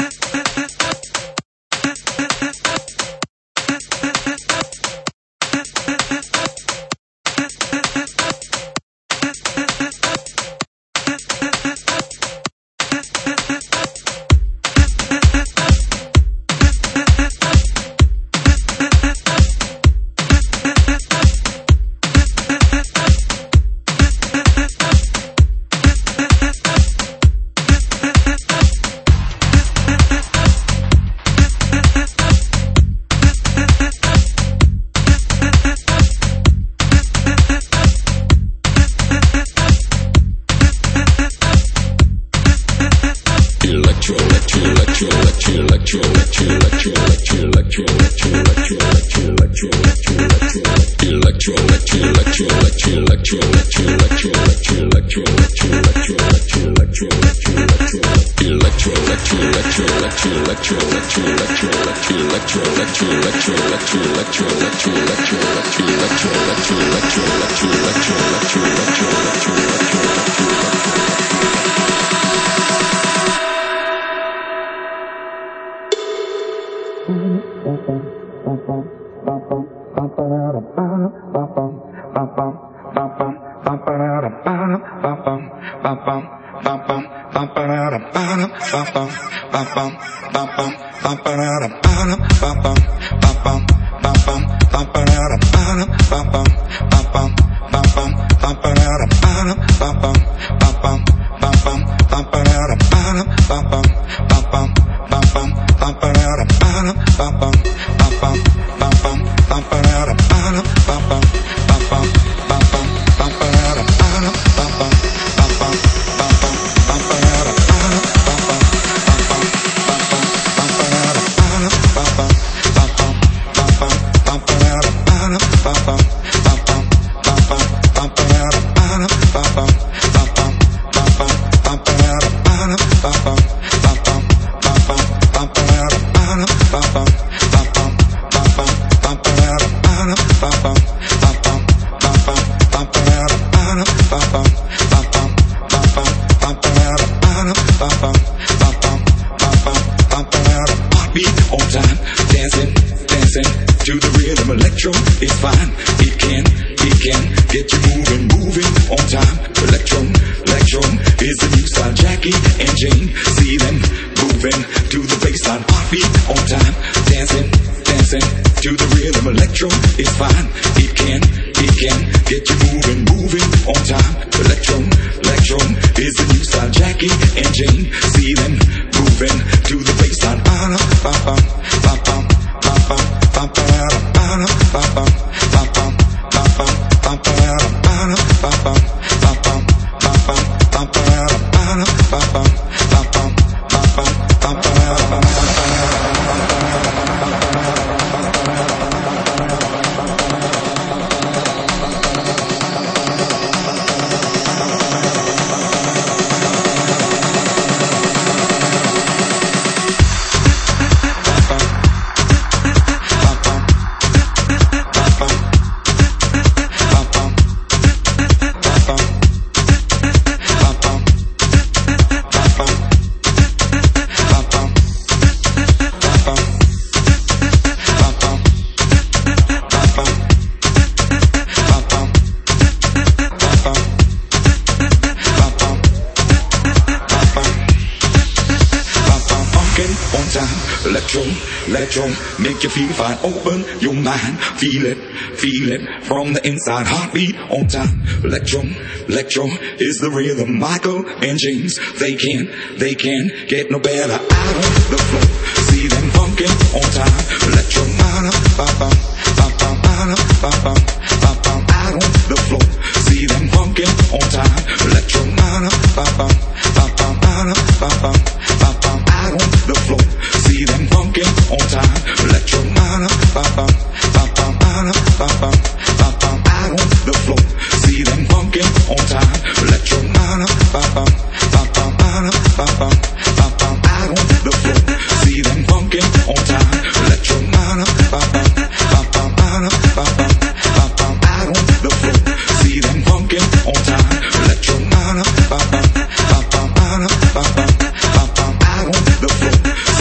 Make you feel fine, open your mind, feel it from the inside, heartbeat on time. Electro is the rhythm. Michael and James, they can't get no better. Out on the floor, see them funkin' on time. Electro, out on the floor, see them funkin' on time. Electro, out on the floor, see them funkin' on time. Electro, out on the floor, see them funkin' on time. Electro, out on the floor, see them funkin' on time. Electro, out on the floor, see them funkin' on time. Electro, out on the floor,